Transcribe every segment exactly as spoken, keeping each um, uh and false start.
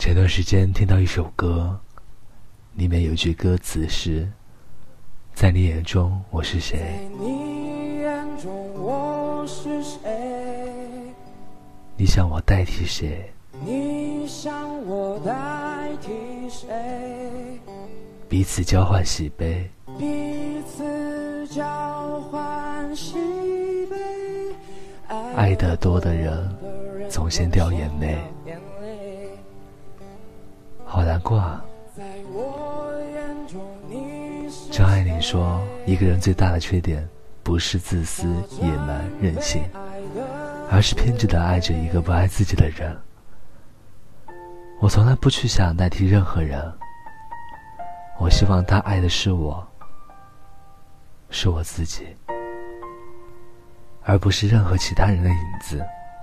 前段时间听到一首歌，里面有句歌词是：在你眼中我是谁？ 在你眼中我是谁？ 你想我代替谁？ 你想我代替谁？ 彼此交换喜悲， 彼此交换喜悲。 爱得多的人总先掉眼泪，好难过啊。张爱玲说，一个人最大的缺点不是自私、野蛮、任性，而是偏执地爱着一个不爱自己的人。我从来不去想代替任何人，我希望他爱的是我，是我自己，而不是任何其他人的影子。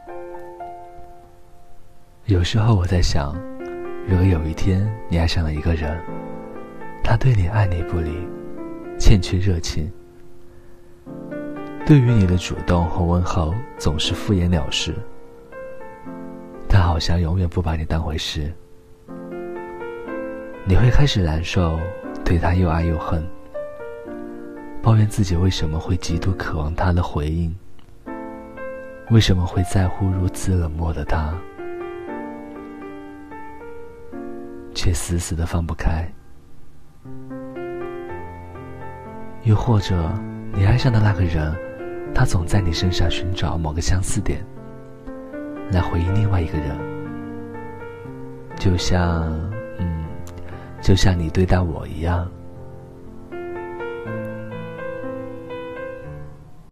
有时候我在想，如果有一天你爱上了一个人，他对你爱理不理，欠缺热情，对于你的主动和问候总是敷衍了事，他好像永远不把你当回事，你会开始难受，对他又爱又恨，抱怨自己为什么会极度渴望他的回应，为什么会在乎如此冷漠的他，却死死地放不开。又或者你爱上的那个人，他总在你身上寻找某个相似点，来回应另外一个人，就像嗯，就像你对待我一样，